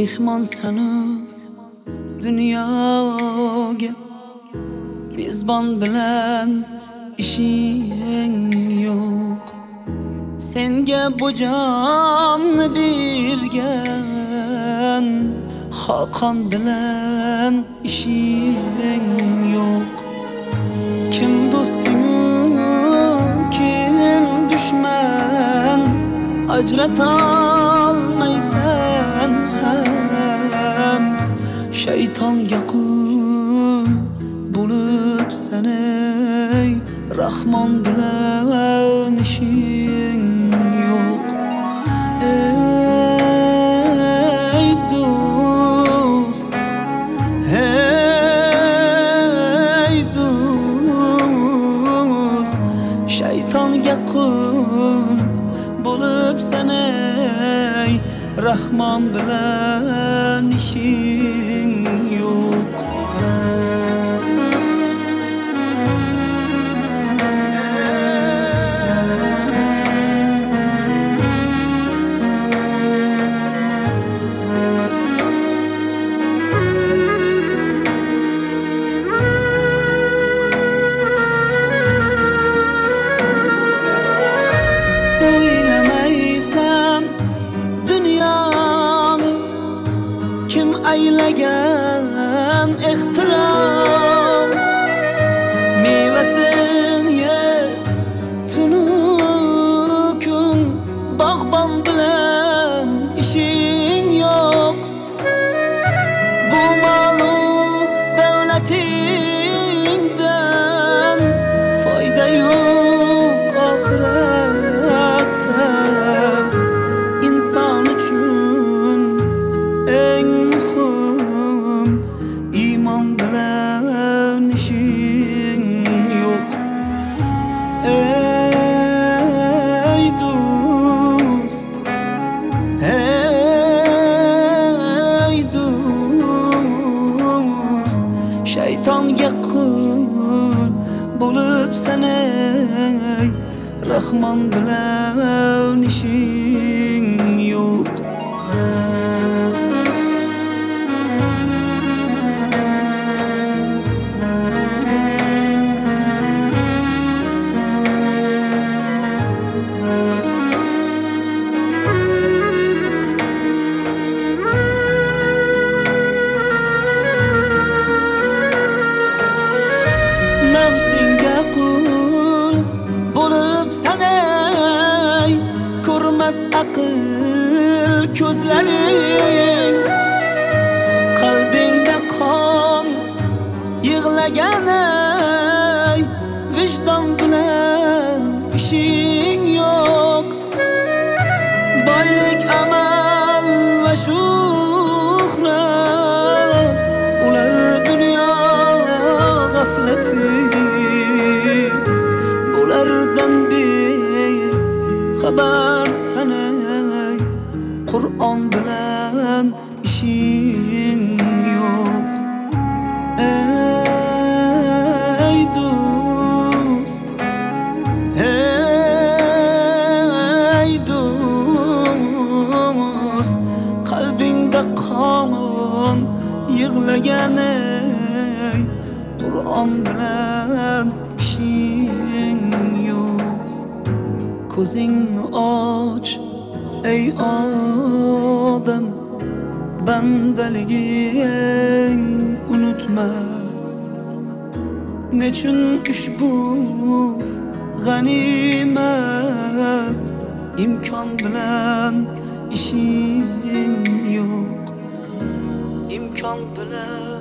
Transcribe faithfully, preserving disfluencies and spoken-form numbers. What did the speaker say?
mehmon sanu dunyoga, mezbon bilan ishing yo'q. Senga bu jonni bergan Xaqon bilan ishing yo'q. Kim do'sting, kim dushman, ajratolmaysan ham. Shaytonga qul bo'lib sanay, Rahmon bilan ishing yo'q. Ey do'st, ey do'st, shaytonga qul bo'lib sanay, Rahmon bilan ishing yo'q. O'ylamaysan dunyoni kim aylagan ehtirom, mevasin ye tunu kun, bog'bon bilan ishing yo'q. Bu molu davlatingdan foyda yo'q oxiratda. Inson uchun eng muhim iymon bilan ishing yo'q. Ey do'st, ey do'st, shaytonga qul bo'lib sanay, Rahmon bilan ishing yo'q. Nafsingga qul bo'lib sanay, ko'rmas aql ko'zlaring. Qalbingda qon yig'laganay, vijdon bilan ishing yo'q. Boylik, amal va shuhrat, ular dunyo g'aflati. Bulardan bexabar sanay, Qur'on bilan ishing yo'q. Ey do'st, ey do'st, qalbingda qon yig'laganay, Qur'on bilan ishing yo'q. Ko'zingni och ey odam, bandaliging unutma. Nechun ushbu g'animat, imkon bilan ishing yo'q. Imkon bilan